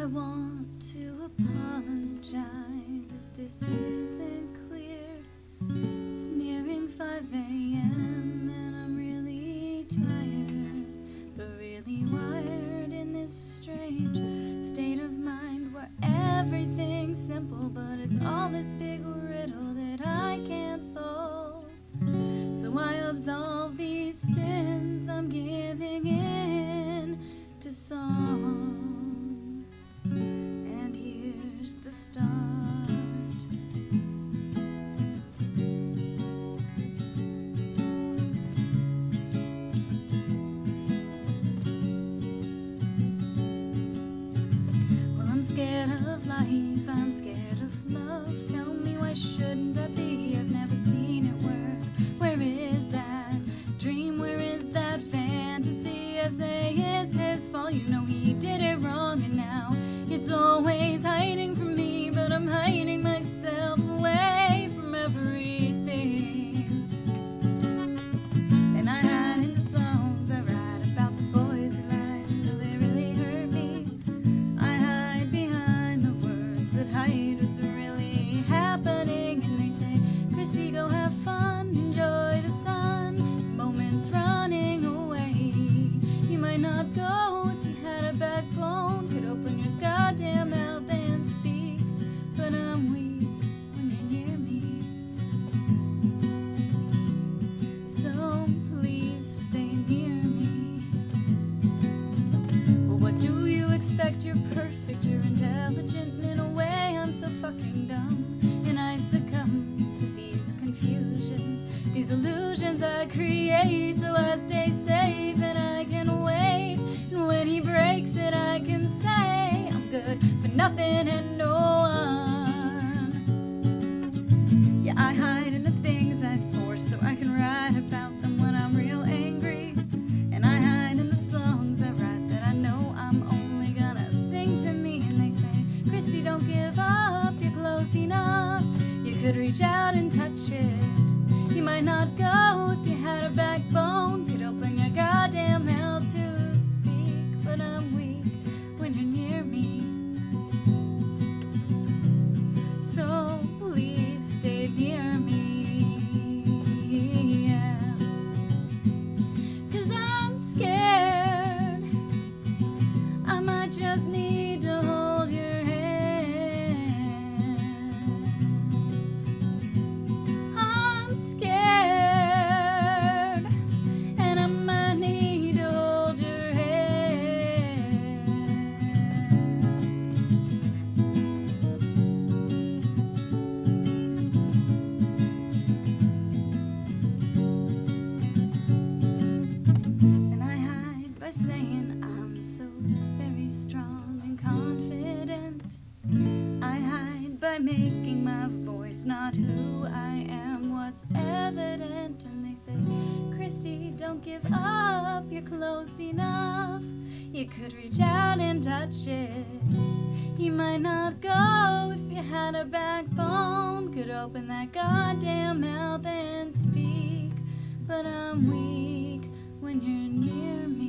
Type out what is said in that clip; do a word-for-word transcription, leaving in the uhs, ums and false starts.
want to apologize if this isn't clear. It's nearing five a.m. and I'm really tired, but really wired in this strange state of mind where everything's simple, but it's all this big riddle that I can't solve. So I absolve these sins, I'm giving in to song, and here's the start. Well, I'm scared of life, I'm scared of love. Tell me, why shouldn't I be? I've never seen it work. Where is that dream? Where is that fantasy? I say it's his fault, you know he did it wrong, and now it's always hiding from me, but I'm hiding myself away from everything. And I hide in the songs I write about the boys who lied, though they really hurt me. I hide behind the words that hide what's really happening, and they say, Christy, go have fun, enjoy the sun, moments running away. You might not go if you had a backbone, could open your goddamn mouth and speak, but I'm weak when you're near me. So please stay near me. Well, what do you expect? You're perfect, you're intelligent, and in a way I'm so fucking dumb, and I succumb to these confusions, these illusions I create, so I stay safe and I can wait. And when he breaks it, I can say I'm good for nothing and no one. Yeah, I hide in the things I force so I can write about them when I'm real angry. And I hide in the songs I write that I know I'm only gonna sing to me. And they say, Christy, don't give up, you're close enough. You could reach out and touch it. You might not go if you had a backbone, could open your goddamn mouth to speak, but I'm weak when you're near me. So please stay near me, yeah. 'Cause I'm scared I might just need to hold your hand. I'm scared, and I might need to hold your hand. And I hide by saying I'm so very strong and confident. I hide by making my voice not who I am, what's evident. And they say, Christy, don't give up, you're close enough. You could reach out and touch it. You might not go if you had a backbone, could open that goddamn mouth and speak, but I'm weak when you're near me.